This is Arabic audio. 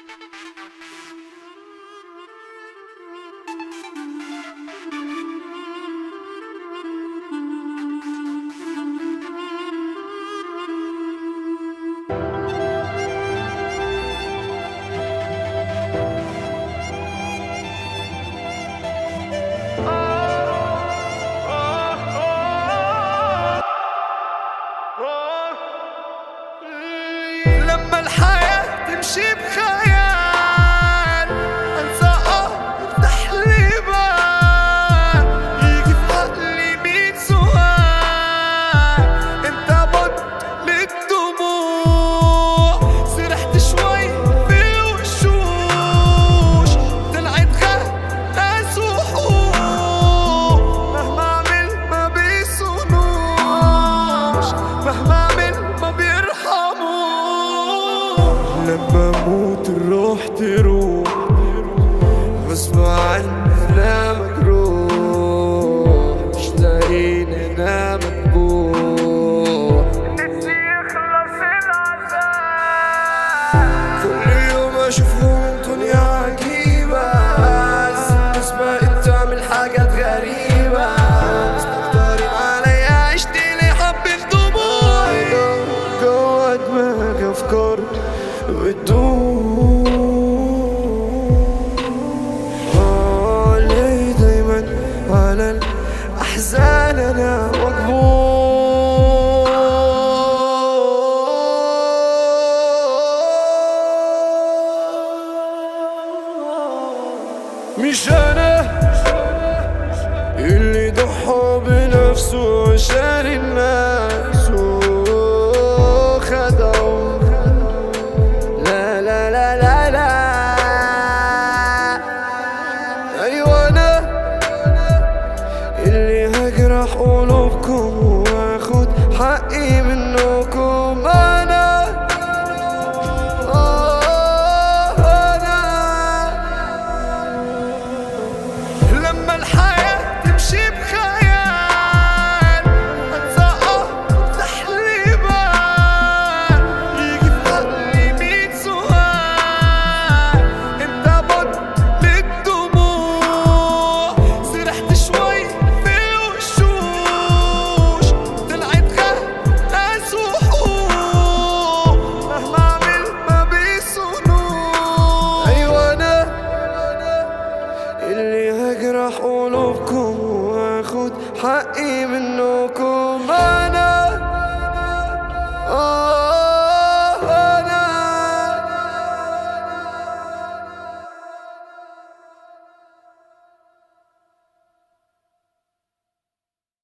لما الحياة تمشي بخيال انسى افتح لي بال يجي في عقلي 100 سؤال امتى بطل الدموع سرحت شوي في الوشوش طلعت ناس وحوش مهما اعمل ما بيصونوش مهما اعمل ما بيرحموش لما اموت الروح تروح غصب عني انا مجروح مش لاقيني انا مكبوح نفسي يخلص العذاب كل يوم اشوفهم دنيا عجيبة الناس بقت تعمل حاجات غريبة مستكترين عليا عشت لي حبة دموعي جوا دماغي افكار بتدور ليه دايما على الأحزان أنا مجبور مش أنا اللي ضحى بنفسه